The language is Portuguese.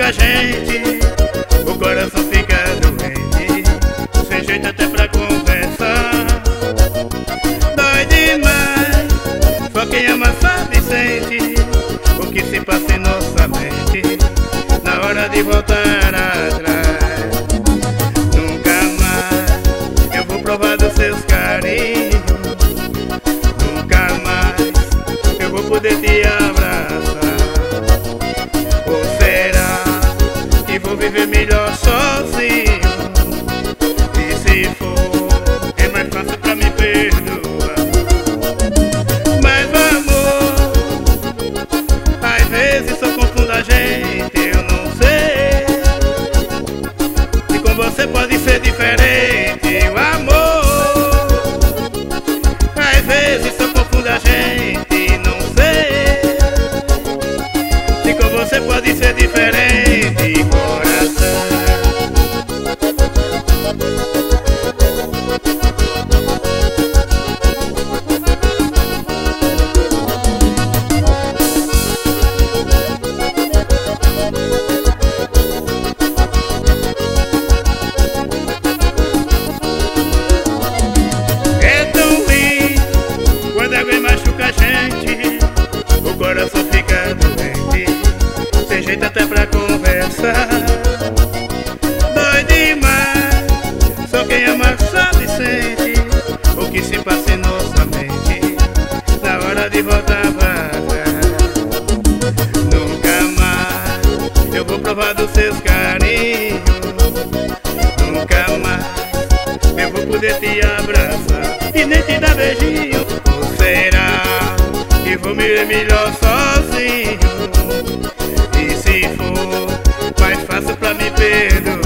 machuca a gente, o coração fica doente, sem jeito até pra conversar. Dói demais, só quem ama sabe e sente o que se passa em nossa mente na hora de voltar atrás. Nunca mais eu vou provar dos seus carinhos, nunca mais eu vou poder te abraçar. Ou será que vou viver melhor sozinho? E se for, é mais fácil pra me perdoar. Mas amor, às vezes só confundo a gente, eu não sei. E com você pode ser diferente, o amor. Às vezes só confundo a gente, não sei. E com você pode ser diferente, coração. Machuca a gente, o coração fica doente, sem jeito até pra conversar. Dói demais, só quem ama sabe e sente o que se passa em nossa mente na hora de voltar pra trás. Nunca mais eu vou provar dos seus carinhos, nunca mais eu vou poder te abraçar e nem te dar beijinho. Será que vou me ver melhor sozinho? E se for, mais fácil pra me perdoar?